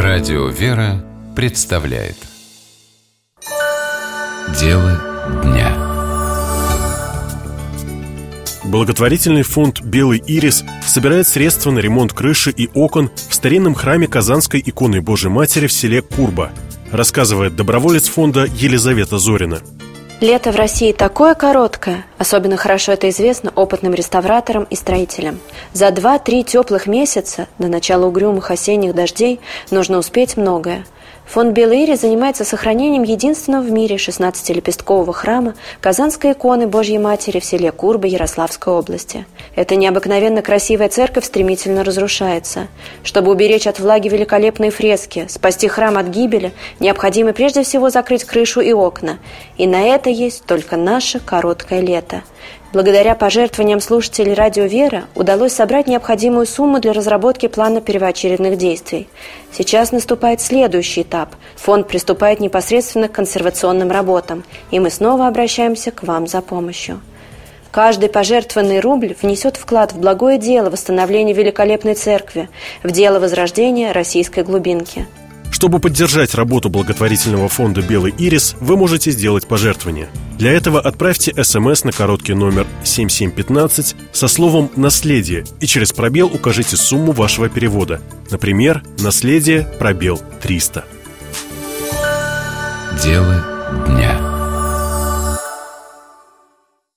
Радио «Вера» представляет Дело дня. Благотворительный фонд «Белый ирис» собирает средства на ремонт крыши и окон в старинном храме Казанской иконы Божией Матери в селе Курба, рассказывает доброволец фонда Елизавета Зорина. Лето в России такое короткое, особенно хорошо это известно опытным реставраторам и строителям. За 2-3 теплых месяца до начала угрюмых осенних дождей нужно успеть многое. Фонд «Белый ирис» занимается сохранением единственного в мире 16-лепесткового храма Казанской иконы Божьей Матери в селе Курба Ярославской области. Эта необыкновенно красивая церковь стремительно разрушается. Чтобы уберечь от влаги великолепные фрески, спасти храм от гибели, необходимо прежде всего закрыть крышу и окна. И на это есть только наше короткое лето. Благодаря пожертвованиям слушателей радио «Вера» удалось собрать необходимую сумму для разработки плана первоочередных действий. Сейчас наступает следующий этап. Фонд приступает непосредственно к консервационным работам, и мы снова обращаемся к вам за помощью. Каждый пожертвованный рубль внесет вклад в благое дело восстановления великолепной церкви, в дело возрождения российской глубинки. Чтобы поддержать работу благотворительного фонда «Белый ирис», вы можете сделать пожертвование. Для этого отправьте СМС на короткий номер 7715 со словом «Наследие» и через пробел укажите сумму вашего перевода. Например, «Наследие, пробел 300». Дело дня.